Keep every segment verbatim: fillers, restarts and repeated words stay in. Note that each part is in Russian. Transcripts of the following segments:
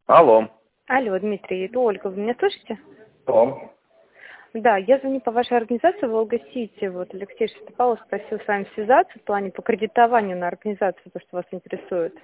Алло. Алло, Дмитрий, это Ольга, вы меня слышите? Алло. Да, я звоню по вашей организации Волга-Сити. Вот Алексей Шестопалов просил с вами связаться в плане по кредитованию на организацию, то, что вас интересует.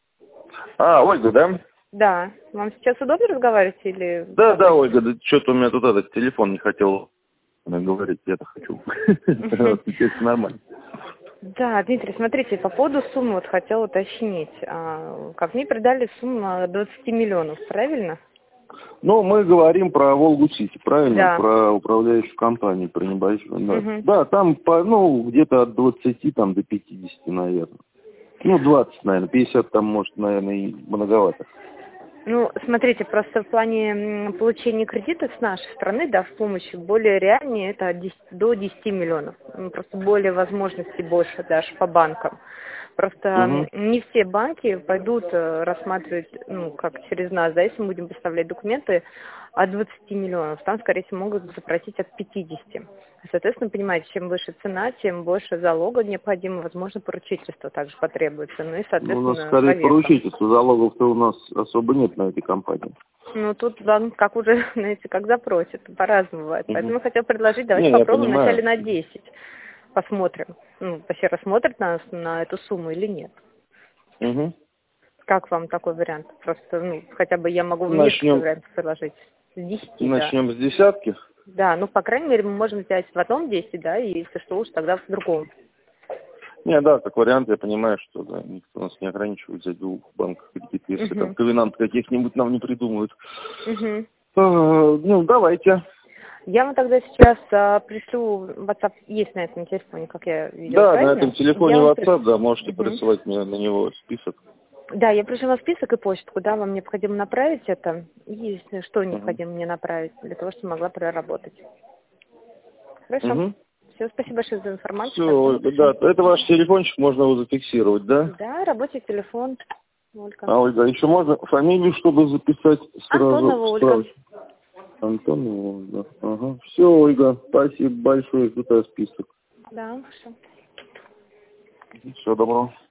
А, Ольга, да? Да. Вам сейчас удобно разговаривать или... Да, да, Ольга, да, что-то у меня тут этот телефон не хотел говорить, я-то хочу. Сейчас нормально. Да, Дмитрий, смотрите, по поводу суммы вот хотела уточнить. А, как мне передали сумму двадцать миллионов, правильно? Ну, мы говорим про Волгу-Сити, правильно? Да. Про управляющую компанию, про небольшую. Да, Угу. да, там, по, ну, где-то от двадцати там, до пятидесяти, наверное. Ну, двадцать, наверное, пятьдесят там, может, наверное, и многовато. Ну, смотрите, просто в плане м, получения кредита с нашей стороны, да, в помощи более реальнее, это от десяти до десяти миллионов. М, Просто более возможностей больше даже по банкам. Просто м, Угу. не все банки пойдут э, рассматривать, ну, как через нас, да, если мы будем поставлять документы от двадцати миллионов. Там, скорее всего, могут запросить от пятидесяти. Соответственно, понимаете, чем выше цена, тем больше залога необходимо, возможно, поручительство также потребуется. Ну и, Ну, у нас соответственно, скорее проверка. поручительство, залогов-то у нас особо нет на этой компании. Ну, тут банк как уже, знаете, как запросит, по-разному бывает. Угу. Поэтому я хотела предложить, давайте Не, я попробуем вначале понимаю. на десять. Посмотрим, ну, вообще рассмотрит нас на эту сумму или нет. Угу. Как вам такой вариант? Просто, ну, хотя бы я могу вам несколько Начнем, вариантов предложить. С десяти, да. начнем с десятки. Да, ну, по крайней мере, мы можем взять в одном десять, да, и если что, уж тогда в другом. Не, да, как вариант, я понимаю, что да, никто нас не ограничивает взять двух банков кредит, если там Угу. ковенант каких-нибудь нам не придумают. Угу. А, ну, давайте. Я вам тогда сейчас а, пришлю, WhatsApp есть на этом телефоне, как я видела, Да, на этом правильно? телефоне Я вам WhatsApp, пришлю. да, можете Угу. присылать мне на него список. Да, я пришлю список и почту, куда вам необходимо направить это, и если что Угу. необходимо мне направить, для того, чтобы могла проработать. Хорошо. Угу. Все, спасибо большое за информацию. Так, Все, напишу. да, это ваш телефончик, можно его зафиксировать, да? Да, рабочий телефон. Ольга. А, Ольга, еще можно фамилию, чтобы записать сразу Антонова Ольга. справочку? Антон, Ольга. Ага. Все, Ольга, спасибо большое, это список. Да, хорошо. Всего доброго.